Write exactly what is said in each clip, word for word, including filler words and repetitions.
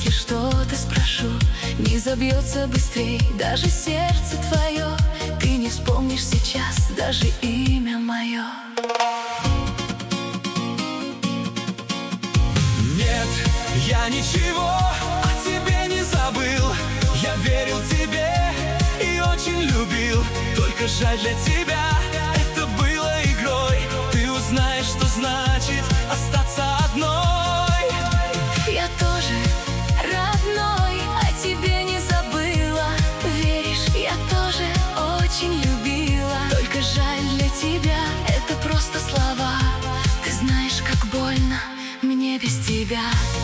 случае что-то спрошу, не забьется быстрей даже сердце твое. Ты не вспомнишь сейчас даже имя мое. Нет, я ничего о тебе не забыл. Я верил тебе и очень любил. Только жаль, для тебя это было игрой. Ты узнаешь, что значит остаться одной. Я тоже, родной, о тебе не забыла. Веришь, я тоже очень любила. Только жаль, для тебя это просто слова. Ты знаешь, как больно мне без тебя.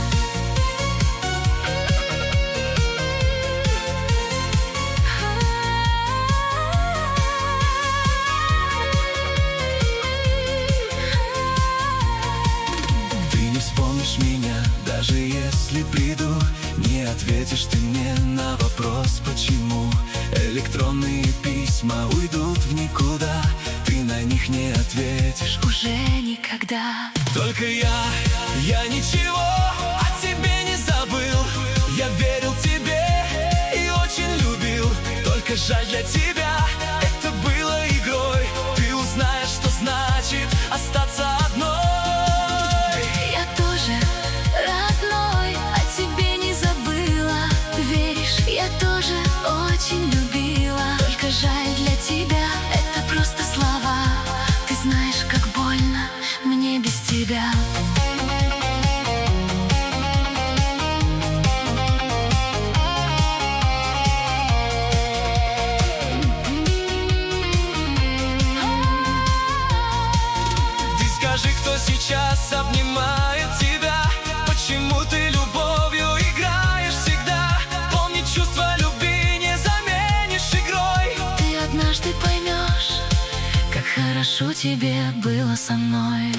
Меня, даже если приду, не ответишь ты мне на вопрос, почему. Электронные письма уйдут в никуда, ты на них не ответишь уже никогда. Только я, я ничего о тебе не забыл. Я верил тебе и очень любил. Только жаль, для тебя это было игрой. Ты узнаешь, что значит остаться одной. Очень любила, только жаль, для тебя это просто слова. Ты знаешь, как больно мне без тебя. Ты скажи, кто сейчас обнимает тебя? Почему ты любовью играешь всегда? Помни чувства любви. Однажды поймешь, как хорошо тебе было со мной.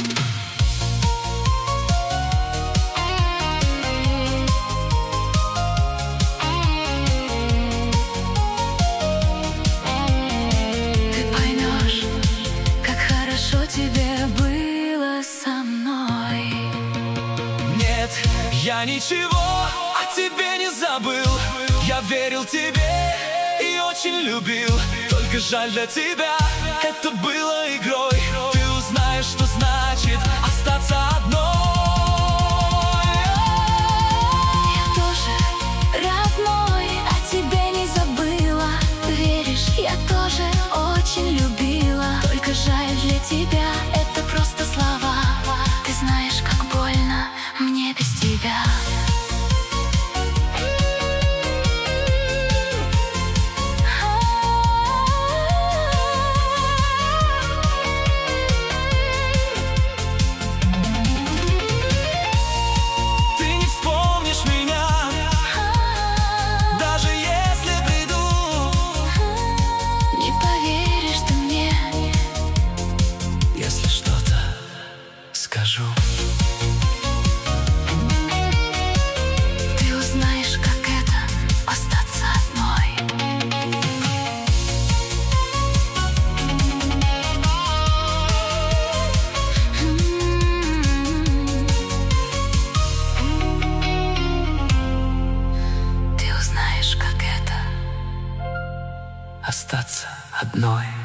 Ты поймешь, как хорошо тебе было со мной. Нет, я ничего о тебе не забыл. Я верил тебе и очень любил. Только жаль, для тебя это было игрой. Ты узнаешь, что значит остаться одной. Я тоже, родной, о тебе не забыла. Веришь, я тоже очень любила. Только жаль, для тебя это просто слова. Ты знаешь, как больно мне без тебя. Скажу. Ты узнаешь, как это остаться одной. Ты узнаешь, как это остаться одной.